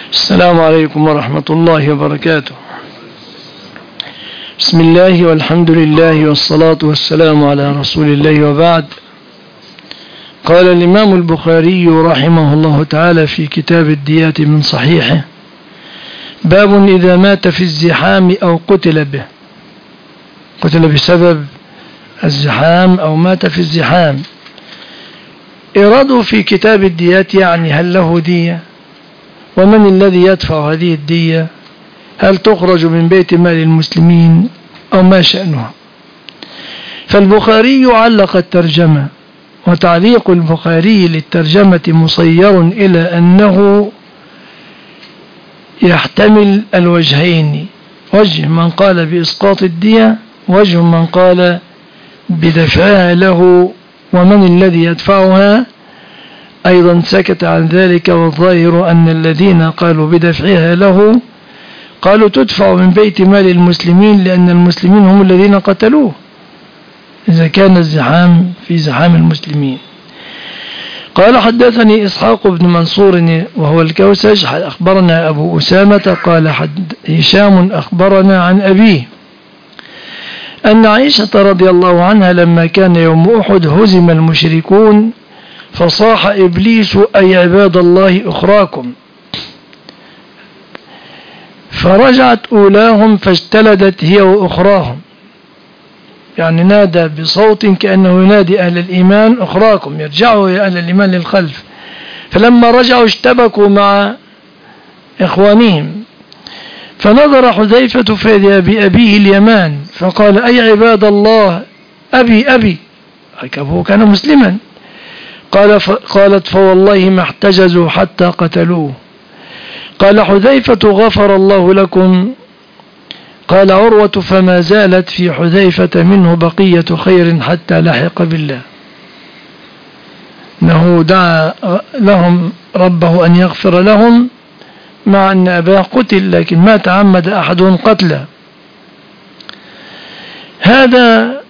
السلام عليكم ورحمة الله وبركاته. بسم الله والحمد لله والصلاة والسلام على رسول الله وبعد. قال الإمام البخاري رحمه الله تعالى في كتاب الديات من صحيحه: باب إذا مات في الزحام أو قتل به، قتل بسبب الزحام أو مات في الزحام. إرادوا في كتاب الديات يعني هل له دية، ومن الذي يدفع هذه الدية، هل تخرج من بيت مال المسلمين أو ما شأنها. فالبخاري علق الترجمة، وتعليق البخاري للترجمة مصير إلى أنه يحتمل الوجهين، وجه من قال بإسقاط الدية، وجه من قال بدفعها له، ومن الذي يدفعها أيضا سكت عن ذلك. والظاهر أن الذين قالوا بدفعها له قالوا تدفع من بيت مال المسلمين، لأن المسلمين هم الذين قتلوه إذا كان الزحام في زحام المسلمين. قال: حدثني إسحاق بن منصور وهو الكوسج، أخبرنا أبو أسامة قال هشام أخبرنا عن أبيه أن عائشة رضي الله عنها لما كان يوم أحد هزم المشركون فصاح إبليس: أي عباد الله أخراكم، فرجعت أولاهم فاجتلدت هي وأخراهم، يعني نادى بصوت كأنه ينادي أهل الإيمان: أخراكم، يرجعوا يا أهل الإيمان للخلف. فلما رجعوا اشتبكوا مع إخوانهم، فنظر حذيفة فإذا بأبيه اليمان فقال: أي عباد الله، أبي. هو كان مسلما. قالت: فوالله ما احتجزوا حتى قتلوه. قال حذيفة: غفر الله لكم. قال عروة: فما زالت في حذيفة منه بقية خير حتى لحق بالله، انه دعا لهم ربه أن يغفر لهم مع أن أباه قتل، لكن ما تعمد أحد قتله. هذا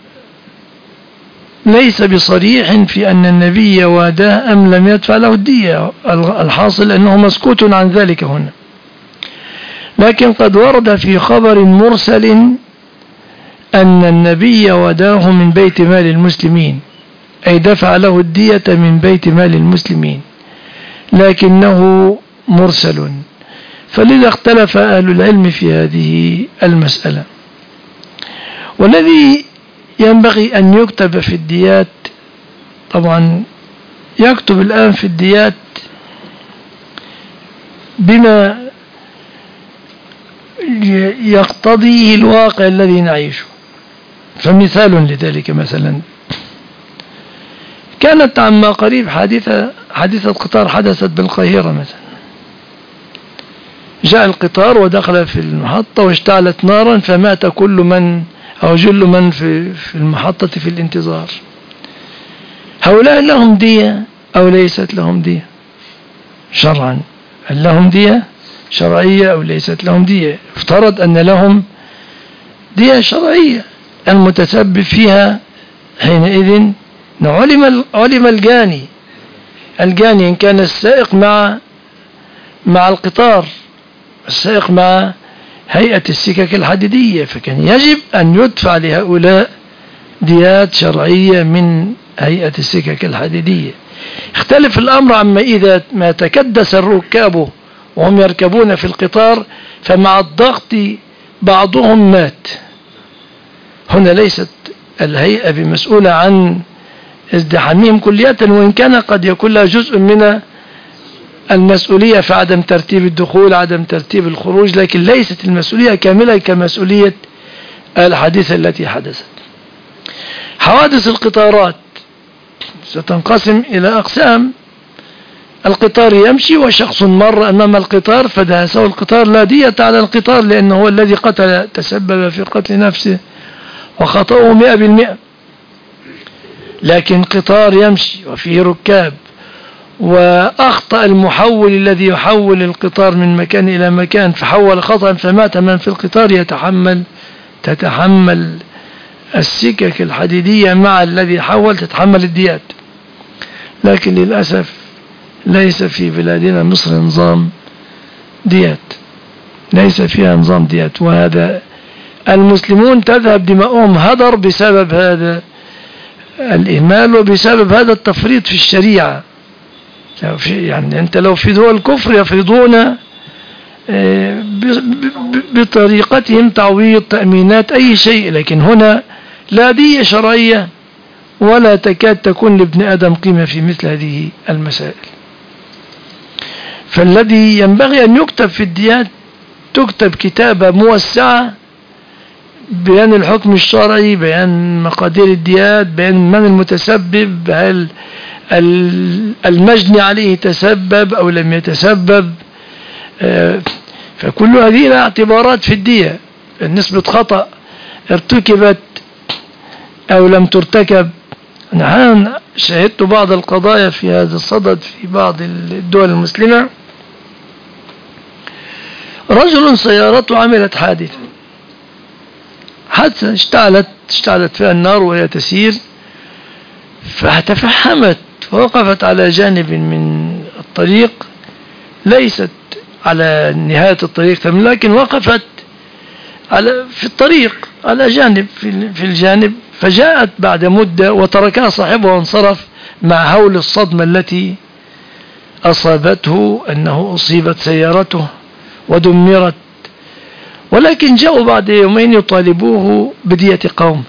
ليس بصريح في أن النبي واداه أم لم يدفع له الدية، الحاصل أنه مسكوت عن ذلك هنا. لكن قد ورد في خبر مرسل أن النبي وداه من بيت مال المسلمين، أي دفع له الدية من بيت مال المسلمين، لكنه مرسل، فلذا اختلف أهل العلم في هذه المسألة. والذي ينبغي أن يكتب في الديات، طبعا يكتب الآن في الديات بما يقتضيه الواقع الذي نعيشه. فمثال لذلك مثلا كانت عما قريب حادثة قطار حدثت بالقاهرة مثلا. جاء القطار ودخل في المحطة واشتعلت نارا فمات كل من أو جل من في المحطة في الانتظار. هؤلاء لهم دية أو ليست لهم دية شرعا؟ هل لهم دية شرعية أو ليست لهم دية؟ افترض أن لهم دية شرعية، المتسبب فيها حينئذ علم الجاني إن كان السائق مع القطار، السائق مع هيئة السكك الحديدية، فكان يجب أن يدفع لهؤلاء ديات شرعية من هيئة السكك الحديدية. اختلف الأمر عما إذا ما تكدس الركاب وهم يركبون في القطار فمع الضغط بعضهم مات. هنا ليست الهيئة بمسؤولة عن ازدحامهم كلية، وإن كان قد يكون لها جزء من المسؤولية في عدم ترتيب الدخول، عدم ترتيب الخروج، لكن ليست المسؤولية كاملة كمسؤولية الحادثة التي حدثت. حوادث القطارات ستنقسم إلى أقسام. القطار يمشي وشخص مر أمام القطار فدهسه القطار، لا دية على القطار لأنه هو الذي قتل، تسبب في قتل نفسه وخطأه 100%. لكن قطار يمشي وفيه ركاب وأخطأ المحول الذي يحول القطار من مكان إلى مكان فحول خطأ فمات من في القطار، تتحمل السكك الحديدية مع الذي حول، تتحمل الديات. لكن للأسف ليس في بلادنا مصر نظام ديات، ليس فيها نظام ديات. وهذا المسلمون تذهب دماؤهم هدر بسبب هذا الإهمال وبسبب هذا التفريط في الشريعة. يعني أنت لو في دول الكفر يفرضون بطريقتهم تعويض، تأمينات، أي شيء، لكن هنا لا دية شرعية ولا تكاد تكون لابن آدم قيمة في مثل هذه المسائل. فالذي ينبغي أن يكتب في الديات تكتب كتابة موسعة، بيان الحكم الشرعي، بيان مقادير الديات، بيان من المتسبب، هل المجني عليه تسبب أو لم يتسبب. فكل هذه لها اعتبارات في الدية. نسبة خطأ ارتكبت أو لم ترتكب. أنا شاهدت بعض القضايا في هذا الصدد في بعض الدول المسلمة. رجل سيارته عملت حادثة اشتعلت فيها النار وهي تسير، فتفحمت ووقفت على جانب من الطريق، ليست على نهاية الطريق لكن وقفت في الطريق على جانب في الجانب. فجاءت بعد مدة وتركها صاحبها وانصرف مع هول الصدمة التي أصابته، أنه أصيبت سيارته ودمرت. ولكن جاءوا بعد يومين يطالبوه بدية قوم.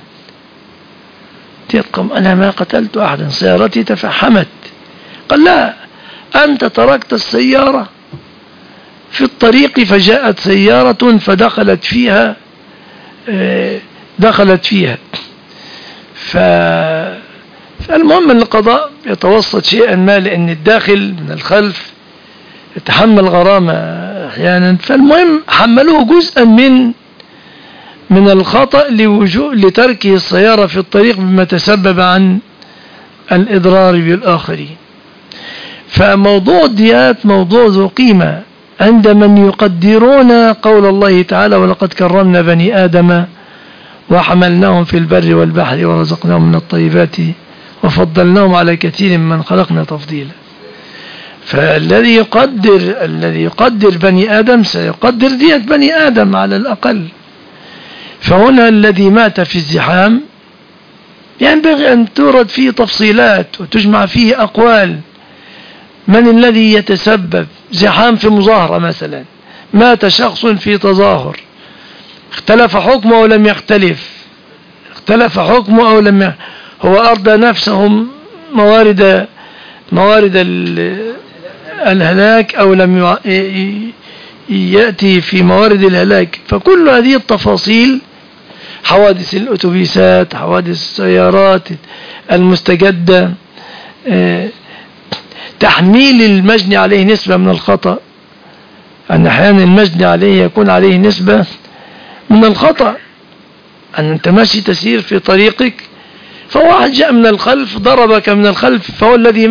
أنا ما قتلت أحدا، سيارتي تفحمت. قال لا، أنت تركت السيارة في الطريق فجاءت سيارة فدخلت فيها فالمهم أن القضاء يتوسط شيئا ما، لأن الداخل من الخلف يتحمل غرامة أحيانا. فالمهم حملوه جزءا من الخطأ لتركه السيارة في الطريق بما تسبب عن الإضرار بالآخرين. فموضوع الديات موضوع ذو قيمة عند من يقدرون قول الله تعالى: ولقد كرمنا بني آدم وحملناهم في البر والبحر ورزقناهم من الطيبات وفضلناهم على كثير من خلقنا تفضيلا. فالذي يقدر بني آدم سيقدر دية بني آدم على الأقل. فهنا الذي مات في الزحام ينبغي أن تورد فيه تفصيلات وتجمع فيه أقوال. من الذي يتسبب؟ زحام في مظاهرة مثلا، مات شخص في تظاهر، اختلف حكمه أو لم يختلف، اختلف حكمه أو لم هو أرضى نفسهم موارد الهلاك أو لم يأتي في موارد الهلاك. فكل هذه التفاصيل، حوادث الأتوبيسات، حوادث السيارات المستجدة، تحميل المجني عليه نسبة من الخطأ، أن أحيانا المجني عليه يكون عليه نسبة من الخطأ. أن أنت ماشي تسير في طريقك فواحد جاء من الخلف ضربك من الخلف فهو الذي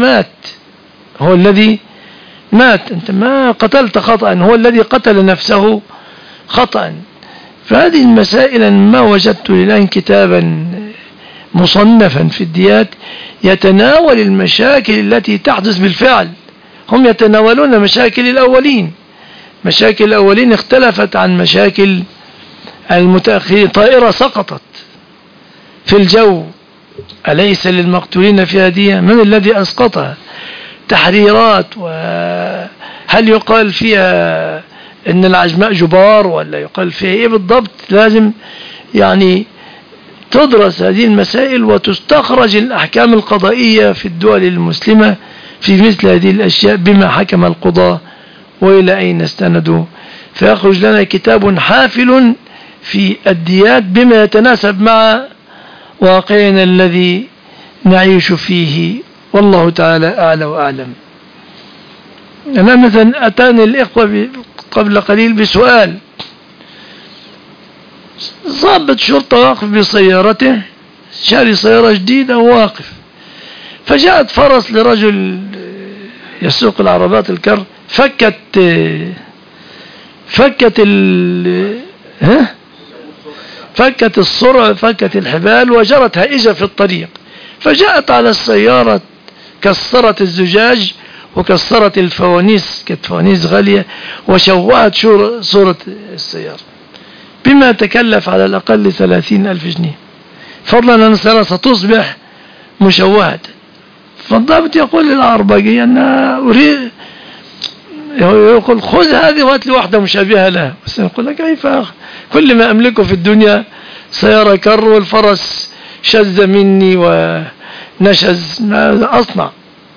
مات، أنت ما قتلت خطأ، هو الذي قتل نفسه خطأ. فهذه المسائل ما وجدت الآن كتابا مصنفا في الديات يتناول المشاكل التي تحدث بالفعل. هم يتناولون مشاكل الأولين اختلفت عن مشاكل المتأخرين. طائرة سقطت في الجو، أليس للمقتولين فيها دية؟ من الذي أسقطها؟ تحريرات، وهل يقال فيها ان العجماء جبار ولا يقال فيها ايه بالضبط؟ لازم يعني تدرس هذه المسائل وتستخرج الأحكام القضائية في الدول المسلمة في مثل هذه الأشياء، بما حكم القضاة وإلى أين استندوا. فيخرج لنا كتاب حافل في الديات بما يتناسب مع واقعنا الذي نعيش فيه، والله تعالى أعلى وأعلم. أنا مثلا أتاني الإخوة قبل قليل بسؤال: ضابط شرطة واقف بسيارته، شاري سيارة جديدة وواقف، فجاءت فرس لرجل يسوق العربات الكر، فكت السرعة، فكت الحبال وجرت هائجة في الطريق، فجاءت على السيارة كسرت الزجاج وكسرت الفوانيس، كانت فوانيس غالية، وشوهت صورة السيارة بما تكلف على الأقل 30,000 جنيه، فضلا أن السيارة ستصبح مشوهة. فالضابط يقول للعربجي أنا أريد، يقول خذ هذه وهات لي واحدة مشابهة لها، بس يقول لك كيف كل ما أملكه في الدنيا سيارة كر والفرس شذ مني ونشز، ماذا أصنع؟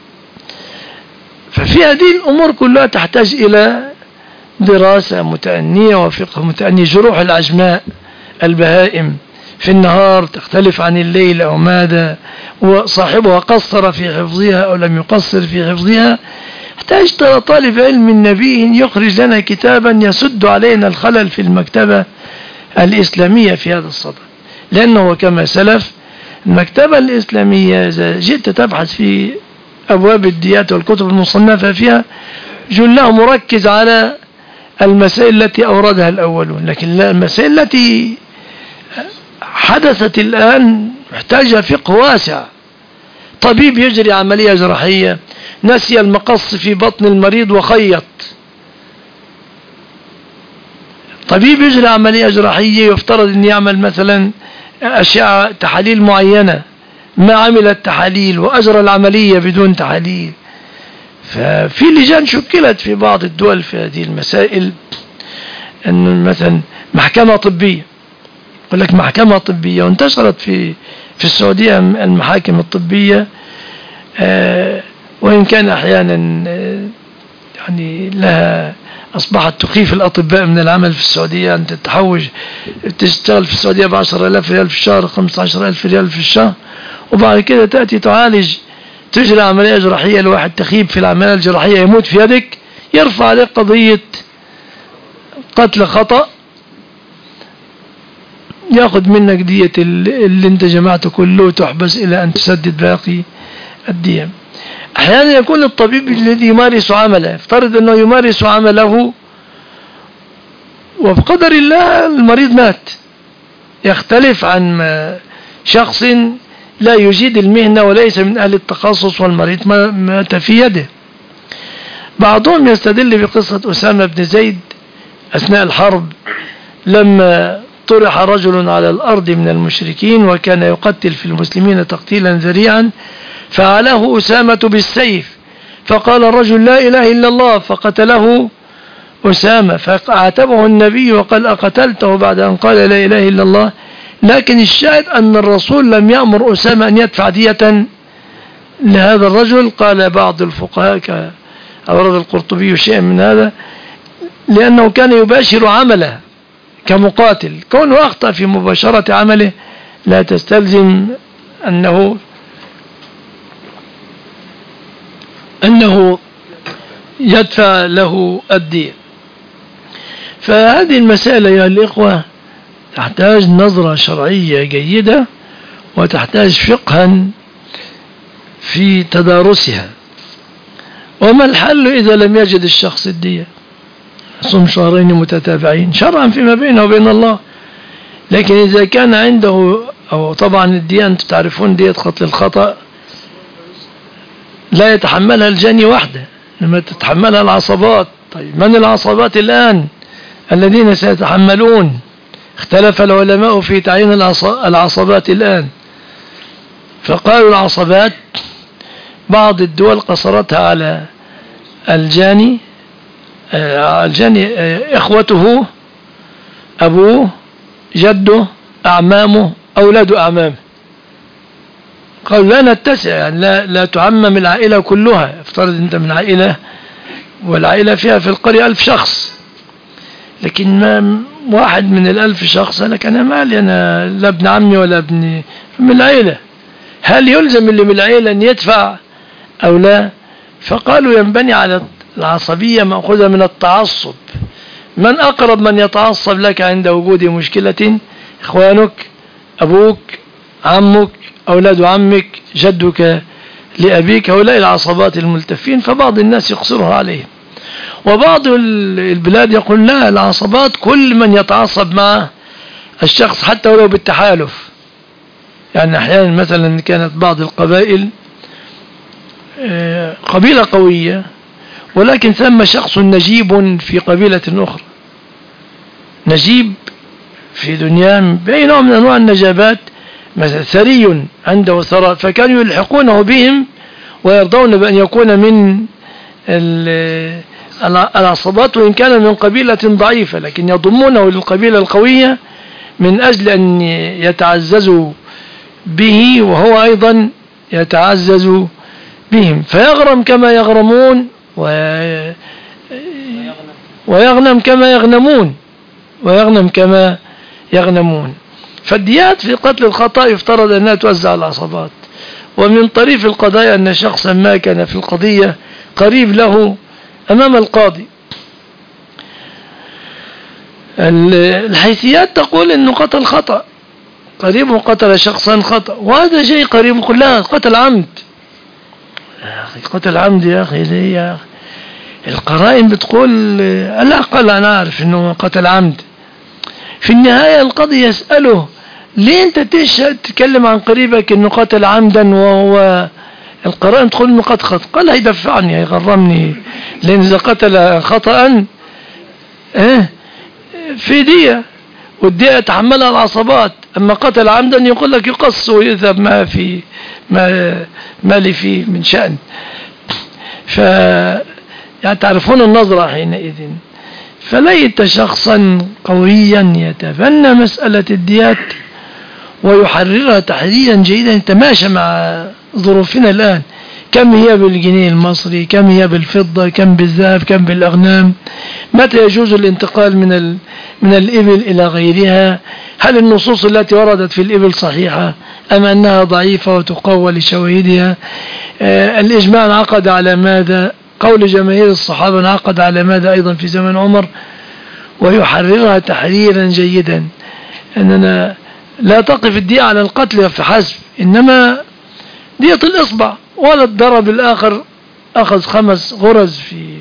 ففي هذه الأمور كلها تحتاج إلى دراسة متأنية وفقه متأني. جروح العجماء البهائم في النهار تختلف عن الليل أو ماذا، وصاحبها قصر في حفظها أو لم يقصر في حفظها. يحتاج طالب علم نبي يخرج لنا كتابا يسد علينا الخلل في المكتبة الإسلامية في هذا الصدد، لأنه كما سلف المكتبة الإسلامية إذا جئت تبحث في أبواب الديات والكتب المصنفة فيها جلها مركز على المسائل التي أوردها الأولون، لكن المسائل التي حدثت الآن محتاجة فقه واسع. طبيب يجري عملية جراحية نسي المقص في بطن المريض وخيط، طبيب يجري عملية جراحية يفترض أن يعمل مثلا أشعة تحاليل معينة، ما عمل التحاليل وأجرى العملية بدون تحاليل. ففي لجان شكلت في بعض الدول في هذه المسائل، أن مثلا محكمة طبية، يقول لك محكمة طبية، وانتشرت في السعودية المحاكم الطبية، وإن كان أحيانا يعني لها أصبحت تخيف الأطباء من العمل في السعودية. أنت تحوج تشتغل في السعودية ب10,000 ريال في الشهر، 15,000 ريال في الشهر، وبعد كده تأتي تعالج تجري عملية جراحية لواحد تخيب في العملية الجراحية يموت في يدك، يرفع عليك قضية قتل خطأ، ياخذ منك دية اللي انت جمعته كله وتحبس إلى أن تسدد باقي الدية. أحيانا يكون الطبيب الذي يمارس عمله، افترض أنه يمارس عمله وبقدر الله المريض مات، يختلف عن شخص لا يجيد المهنة وليس من أهل التخصص والمريض مات في يده. بعضهم يستدل بقصة أسامة بن زيد أثناء الحرب لما طرح رجل على الأرض من المشركين وكان يقتل في المسلمين تقتيلا ذريعا، فعله أسامة بالسيف، فقال الرجل لا إله إلا الله، فقتله أسامة، فعاتبه النبي وقال أقتلته بعد أن قال لا إله إلا الله. لكن الشاهد أن الرسول لم يأمر أسامة أن يدفع دية لهذا الرجل. قال بعض الفقهاء كأورد القرطبي شيء من هذا، لأنه كان يباشر عمله كمقاتل، كونه أخطأ في مباشرة عمله لا تستلزم أنه يدفع له الدية. فهذه المسألة يا الإخوة تحتاج نظرة شرعية جيدة، وتحتاج فقها في تدارسها. وما الحل إذا لم يجد الشخص الدية؟ صم شهرين متتابعين شرعا فيما بينه وبين الله. لكن إذا كان عنده، أو طبعا الدية أنتم تعرفون دية قتل الخطأ لا يتحملها الجاني وحده، لما تتحملها العصبات. طيب من العصبات الآن الذين سيتحملون؟ اختلف العلماء في تعيين العصبات الآن، فقالوا العصبات بعض الدول قصرتها على الجاني إخوته، أبوه، جده، أعمامه، أولاد أعمامه. قالوا لا نتسع، يعني لا تعمم العائلة كلها. افترض أنت من عائلة والعائلة فيها في القرية 1000 شخص، لكن ما واحد من 1000 شخص لك أنا مالي، أنا لا ابن عمي ولا ابن من العائلة، هل يلزم اللي من العائلة أن يدفع أو لا؟ فقالوا ينبني على العصبية مأخوذة من التعصب. من أقرب من يتعصب لك عند وجود مشكلة؟ إخوانك، أبوك، عمك، أولاد عمك، جدك لأبيك، هؤلاء العصبات الملتفين. فبعض الناس يقصرها عليهم، وبعض البلاد يقول لا، العصبات كل من يتعصب مع الشخص حتى ولو بالتحالف. يعني أحيانا مثلا كانت بعض القبائل قبيلة قوية، ولكن ثم شخص نجيب في قبيلة أخرى، نجيب في دنيا بأي نوع من أنواع النجابات، مثلا ثري عنده ثراء، فكانوا يلحقونه بهم ويرضون بأن يكون من العصبات وإن كان من قبيلة ضعيفة، لكن يضمونه للقبيلة القوية من أجل أن يتعززوا به وهو أيضا يتعزز بهم، فيغرم كما يغرمون ويغنم كما يغنمون. فالديات في قتل الخطأ يفترض أنها توزع على العصبات. ومن طريف القضايا أن شخصا ما كان في القضية قريب له أمام القاضي، الحيثيات تقول أنه قتل خطأ، قريبه قتل شخصا خطأ، وهذا شيء قريب يقول لا قتل عمد. يا أخي قتل عمد يا أخي، ليه يا أخي؟ القرائن بتقول على الأقل أنا أعرف أنه قتل عمد. في النهاية القاضي يسأله ليه أنت تتكلم عن قريبك أنه قتل عمدا وهو القرائن تقول أنه قد خطأ؟ قال هيدفعني هيغرمني، لأن إذا قتل خطأ في دية، والدية يتحملها العصبات، أما قتل عمدا يقول لك يقص ويذهب ما لي فيه من شأن. يعني تعرفون النظرة حينئذ. فليت شخصا قويا يتبنى مسألة الديات ويحررها تحريرا جيدا يتماشى مع ظروفنا الآن، كم هي بالجنيه المصري، كم هي بالفضة، كم بالذهب، كم بالأغنام، متى يجوز الانتقال من الإبل إلى غيرها، هل النصوص التي وردت في الإبل صحيحة أم أنها ضعيفة وتقوى لشواهدها، الإجماع انعقد على ماذا، قول جماهير الصحابة انعقد على ماذا أيضا في زمن عمر، ويحررها تحريرا جيدا. أننا لا تقف الدية على القتل فحسب، إنما دية الإصبع، ولد ضرب الآخر أخذ 5 غرز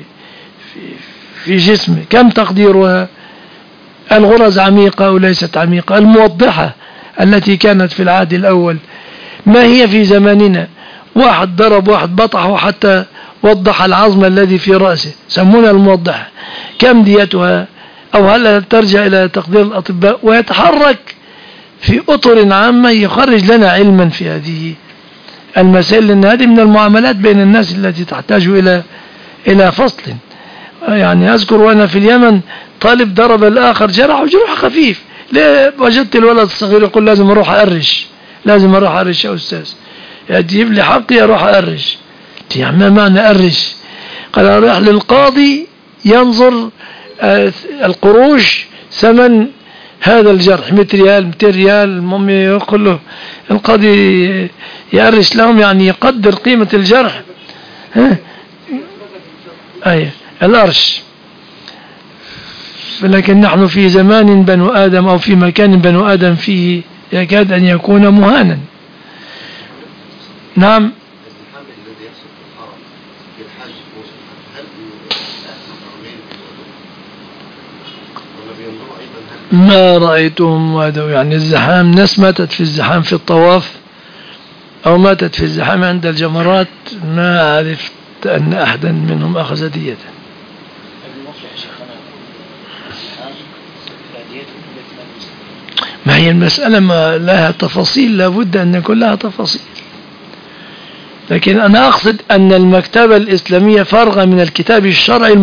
في جسمه، كم تقديرها؟ الغرز عميقة أو ليست عميقة؟ الموضحة التي كانت في العهد الأول ما هي في زماننا؟ واحد ضرب واحد بطحه حتى وضح العظم الذي في رأسه، سمونها الموضحة، كم ديتها؟ أو هل ترجع إلى تقدير الأطباء؟ ويتحرك في أطر عامة يخرج لنا علما في هذه المسائل، لأن هذه من المعاملات بين الناس التي تحتاج إلى فصل. يعني أذكر وأنا في اليمن طالب ضرب الآخر جرح خفيف، ليه؟ وجدت الولد الصغير يقول لازم أروح أرش يا أستاذ، يجيب لي حقي أروح أرش. يعني ما معنى أرش؟ قال أروح للقاضي ينظر القروش ثمن هذا الجرح، 100 ريال 200 ريال، المهم يقول له القاضي يأرش لهم، يعني يقدر قيمة الجرح. أي الأرش. لكن نحن في زمان بنو آدم أو في مكان بنو آدم فيه يكاد أن يكون مهانا. نعم. ما رأيتهم وادوا، يعني الزحام، ناس ماتت في الزحام في الطواف أو ماتت في الزحام عند الجمرات، ما عرفت أن أحدا منهم أخذ دية. ما هي المسألة ما لها تفاصيل، لابد أن يكون لها تفاصيل، لكن أنا أقصد أن المكتبة الإسلامية فارغة من الكتاب الشرعي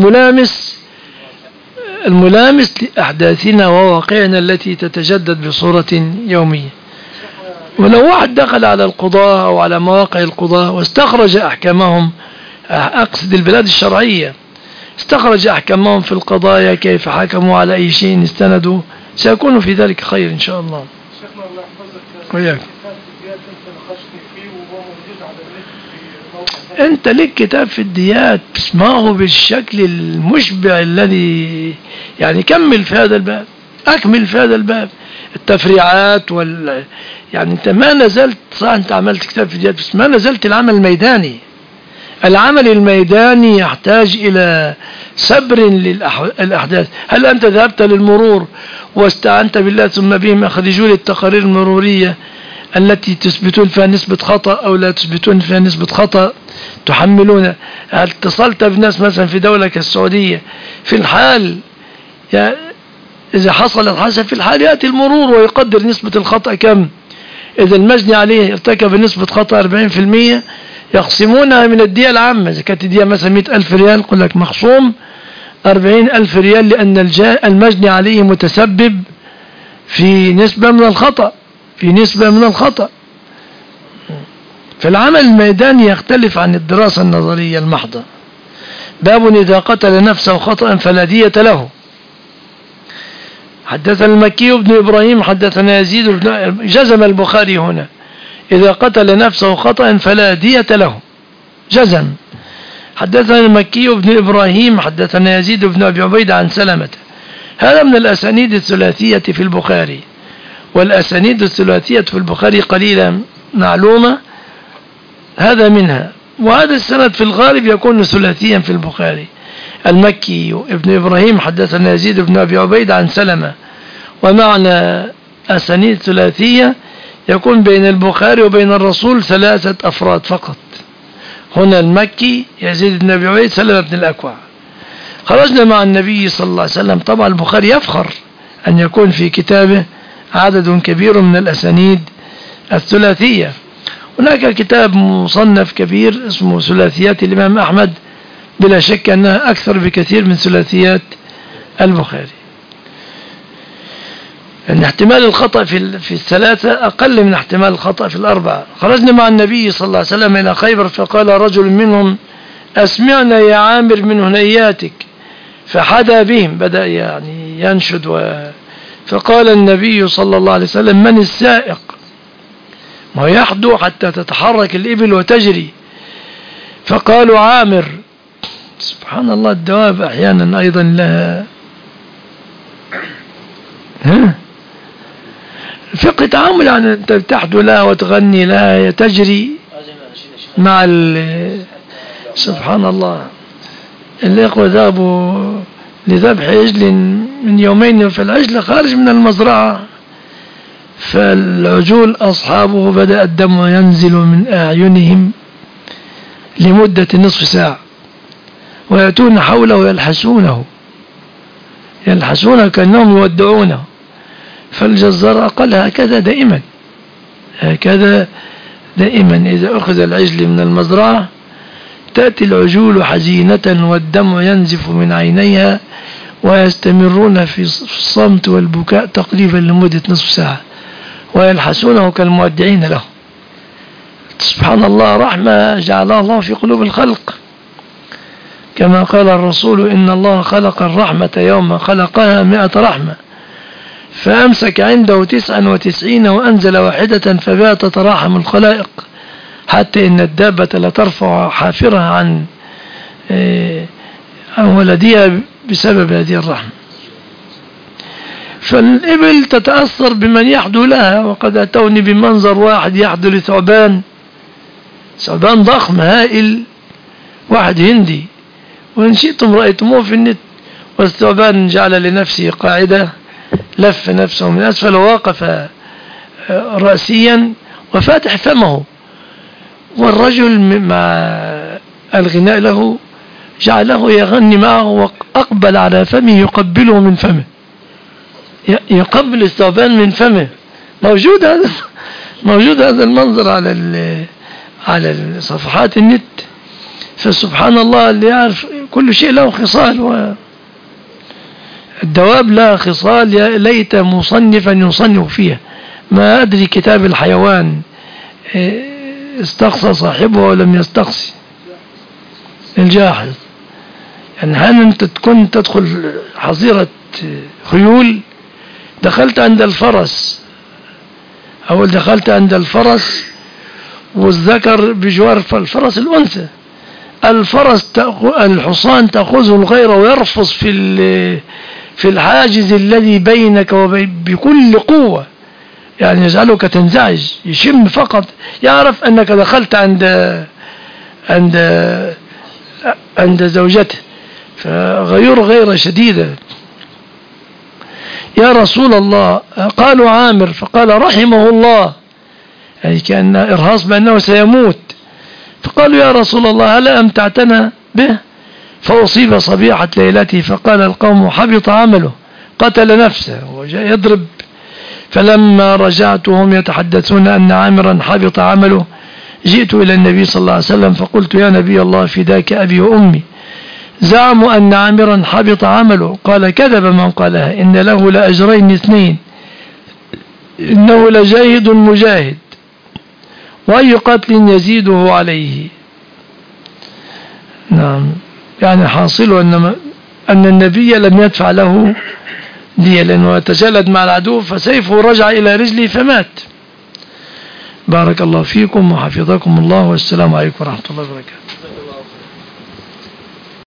الملامس لأحداثنا وواقعنا التي تتجدد بصورة يومية. ولو واحد دخل على القضاء أو على مواقع القضاء واستخرج أحكامهم، أقصد البلاد الشرعية، استخرج أحكامهم في القضايا، كيف حكموا على أي شيء استندوا، سيكون في ذلك خير إن شاء الله. شيخنا الله يحفظك، وياك. فيه أنت لك كتاب في الديات، ما هو بالشكل المشبع الذي يعني كمل في هذا الباب، أكمل في هذا الباب التفريعات يعني أنت ما نزلت، صح أنت عملت كتاب في الديات بس ما نزلت العمل الميداني. العمل الميداني يحتاج إلى صبر للأحداث. هل أنت ذهبت للمرور واستعنت بالله ثم بهم أخرجوا لي التقارير المرورية التي تثبتون فيها نسبة خطأ أو لا تثبتون فيها نسبة خطأ تحملون. اتصلت بناس مثلا في دولة كالسعودية، في الحال إذا حصل الحادثة في الحال يأتي المرور ويقدر نسبة الخطأ كم. إذا المجني عليه ارتكب نسبة خطأ 40%، يقسمونها من الدية العامة. إذا كانت الدية مثلا 100,000 ريال، يقول لك مخصوم 40,000 ريال لأن المجني عليه متسبب في نسبة من الخطأ، فالعمل الميداني يختلف عن الدراسة النظرية المحضة. باب إذا قتل نفسه خطأ فلا دية له. حدثنا المكي بن إبراهيم حدثنا يزيد بن، جزم البخاري هنا إذا قتل نفسه خطأ فلا دية له، جزم. حدثنا المكي بن إبراهيم حدثنا يزيد بن أبي عبيد عن سلمة. هذا من الأسانيد الثلاثية في البخاري، والأسانيد الثلاثية في البخاري قليلة معلومة، هذا منها. وهذا السند في الغالب يكون ثلاثيا في البخاري. المكي ابن إبراهيم حدثنا يزيد بن أبي عبيد عن سلمة. ومعنى أسانيد ثلاثية يكون بين البخاري وبين الرسول 3 أفراد فقط. هنا المكي يزيد بن أبي عبيد سلمة بن الأكوع. خرجنا مع النبي صلى الله عليه وسلم. طبعا البخاري يفخر أن يكون في كتابه عدد كبير من الأسانيد الثلاثية. هناك كتاب مصنف كبير اسمه ثلاثيات الإمام أحمد، بلا شك أنها أكثر بكثير من ثلاثيات البخاري، أن احتمال الخطأ في الثلاثة أقل من احتمال الخطأ في الأربعة. خرجنا مع النبي صلى الله عليه وسلم إلى خيبر، فقال رجل منهم أسمعنا يا عامر من هنياتك، فحدا بهم، بدأ يعني ينشد فقال النبي صلى الله عليه وسلم من السائق؟ ما يحدو حتى تتحرك الإبل وتجري. فقالوا عامر. سبحان الله، الدواب أحيانا أيضا لها فقه تعامل، يعني أنت تحدو لها وتغني لها، تجري مع سبحان الله. الإخوة ذهبوا لذبح عجل من يومين، فالعجل خارج من المزرعة، فالعجول أصحابه بدأ الدم ينزل من أعينهم لمدة نصف ساعة، ويأتون حوله يلحسونه كأنهم يودعونه. فالجزار قال هكذا دائما إذا أخذ العجل من المزرعة تأتي العجول حزينة والدم ينزف من عينيها، ويستمرون في الصمت والبكاء تقريبا لمدة نصف ساعة، ويلحسونه كالمودعين له. سبحان الله، رحمة جعلها الله في قلوب الخلق، كما قال الرسول إن الله خلق الرحمة يوم خلقها 100 رحمة، فأمسك عنده 99 وأنزل واحدة فبها تتراحم الخلائق، حتى إن الدابة لترفع حافرها عن ولدها بسبب هذه الرحمة. فالإبل تتأثر بمن يحدو لها. وقد أتوني بمنظر واحد يحدو لثعبان ضخم هائل، واحد هندي، وإن شئتم رأيتموه في النت. والثعبان جعل لنفسه قاعدة، لف نفسه من أسفل ووقف رأسيا وفاتح فمه، والرجل مع الغناء له جعله يغني معه، وأقبل على فمه يقبله من فمه، يقبل الثعبان من فمه. موجود هذا المنظر على صفحات النت. فسبحان الله، اللي يعرف كل شيء له خصال، والدواب لها خصال ليت مصنفا يصنف فيها. ما أدري كتاب الحيوان استقصى صاحبه ولم يستقصي الجاحظ. يعني هل أنت تكون تدخل حظيرة خيول، دخلت عند الفرس، أو دخلت عند الفرس والذكر بجوار الفرس الأنثى، الحصان تأخذه الغيرة ويرفص في الحاجز الذي بينك بكل قوة، يعني يجعلك تنزعج، يشم فقط يعرف أنك دخلت عند زوجته، غيرة شديدة. يا رسول الله، قالوا عامر، فقال رحمه الله أي كأن إرهاص بأنه سيموت. فقالوا يا رسول الله هل أمتعتنا به؟ فأصيب صبيحة ليلته، فقال القوم حبط عمله، قتل نفسه وجاء يضرب. فلما رجعت وهم يتحدثون أن عامرا حبط عمله، جئت إلى النبي صلى الله عليه وسلم فقلت يا نبي الله فداك أبي وأمي، زعموا أن عامرا حبط عمله. قال كذب من قالها، إن له لأجرين اثنين، إنه لجاهد مجاهد، وأي قتل يزيده عليه. نعم، يعني حاصل أن النبي لم يدفع له دية، لأنه تجلد مع العدو فسيفه رجع إلى رجله فمات. بارك الله فيكم وحفظكم الله، والسلام عليكم ورحمة الله وبركاته.